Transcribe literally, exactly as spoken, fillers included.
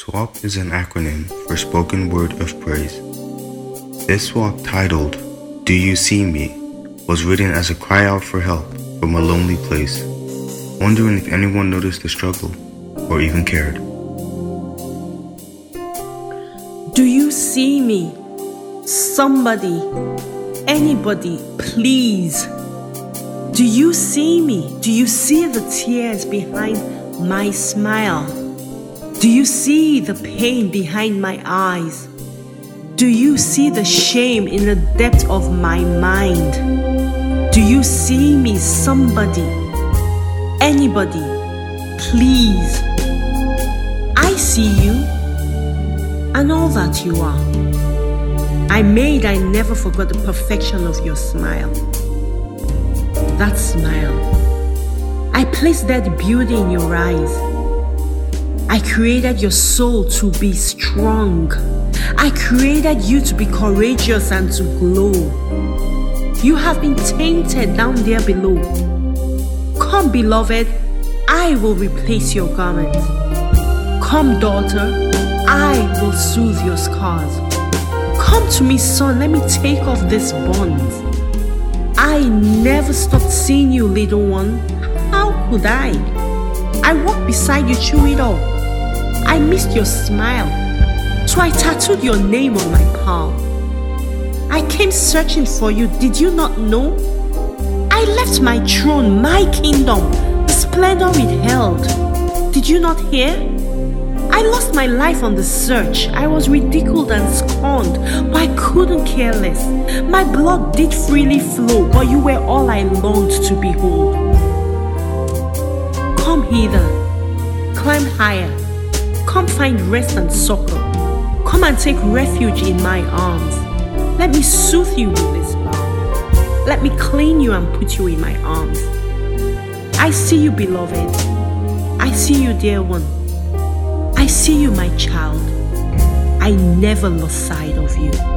SWAP is an acronym for Spoken Word of Praise. This SWAP, titled Do You See Me, was written as a cry out for help from a lonely place, wondering if anyone noticed the struggle or even cared. Do you see me? Somebody, anybody, please. Do you see me? Do you see the tears behind my smile? Do you see the pain behind my eyes? Do you see the shame in the depth of my mind? Do you see me? Somebody, anybody, please. I see you and all that you are. I made, I never forgot the perfection of your smile. That smile. I placed that beauty in your eyes. I created your soul to be strong. I created you to be courageous and to glow. You have been tainted down there below. Come, beloved, I will replace your garment. Come, daughter, I will soothe your scars. Come to me, son, let me take off this bond. I never stopped seeing you, little one. How could I? I walked beside you through it all. I missed your smile, so I tattooed your name on my palm. I came searching for you, did you not know? I left my throne, my kingdom, the splendor it held. Did you not hear? I lost my life on the search. I was ridiculed and scorned, but I couldn't care less. My blood did freely flow, but you were all I longed to behold. Come hither, climb higher, come find rest and succor. Come and take refuge in my arms. Let me soothe you with this balm. Let me clean you and put you in my arms. I see you, beloved. I see you, dear one. I see you, my child. I never lost sight of you.